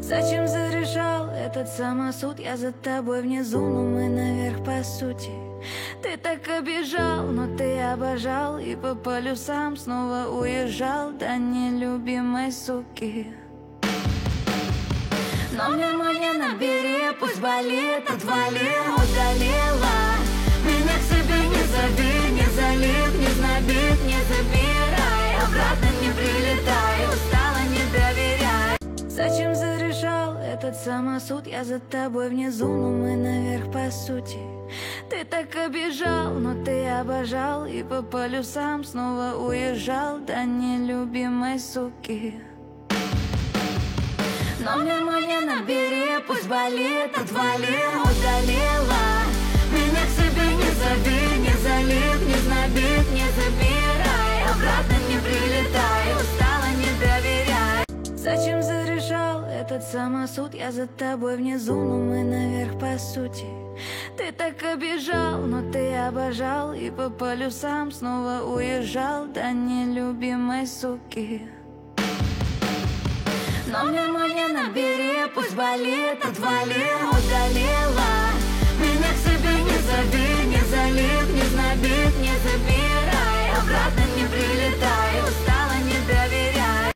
Зачем зарешал этот самосуд? Я за тобой внизу, но мы наверх по сути. Ты так обижал, но ты обожал, и по полюсам снова уезжал до нелюбимой суки. Номер мой не набери, пусть болит, отвали, удалила. Меня к себе не зови, не залив, не знобит, не забирай. Обратно не прилетай, устала, не доверяй. Зачем зарешал этот самосуд? Я за тобой внизу, но мы наверх по сути. Ты так обижал, но ты обожал, и по полюсам снова уезжал до нелюбимой суки. Номер мой не набери, пусть болит, отвали, удалила. Меня к себе не зови, не залив, не знобит, не забирай. Обратно не прилетай, устала, не доверяй. Зачем зарешал этот самосуд? Я за тобой внизу, но мы наверх по сути. Ты так обижал, но ты обожал, и по полюсам снова уезжал до нелюбимой суки. Номер мой не набери, пусть болит, отвали, удалила.